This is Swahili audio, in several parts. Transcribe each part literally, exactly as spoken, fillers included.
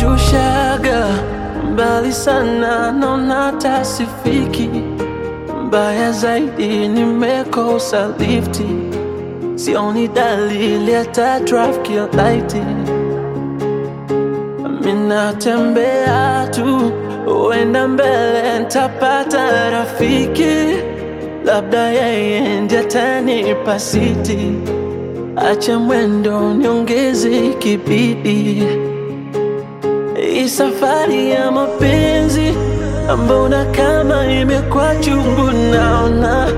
amenishushaga mbali sana, naona tasifiki. Mbaya zaidi nimekosa lifti, sioni dalili hata traffic light. Minatembea tu, uenda mbele ntapata rafiki, labda yeye ndiye atanipa siti. Acha mwendo niongeze kibidi, hii safari ya mapenzi mbona kama imekuwa chungu. Naona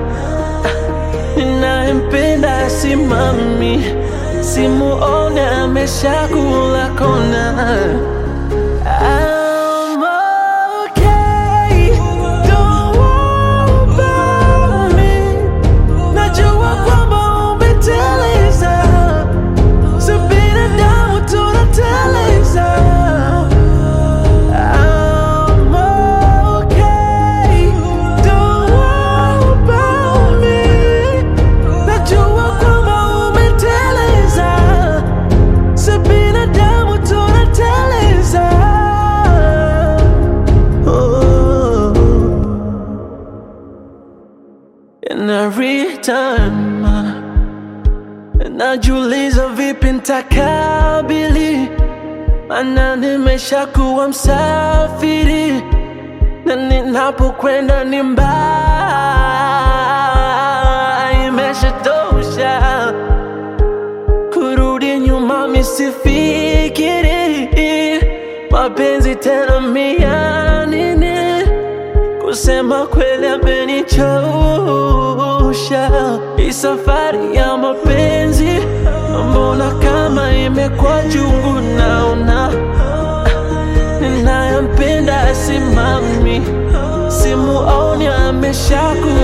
ninayempenda simami, simuone ameshakula kona. I'm okay, don't worry about me. Najua kwamba umeteleza, si binadamu tunateleza. I'm okay, don't worry about me. Najua kwamba umeteleza, si binadamu tunateleza. And every time najiuliza vipi nitakabili, maana nimeshakuwa msafiri na ninapokwenda ni mbali. Imeshatosha kurudi nyuma, misifikiri mapenzi tena mia nini. Kusema kweli amenichosha hii safari ya mapenzi, mbona kama imekuwa chungu. Naona ninayempenda simami, simuoni ameshaku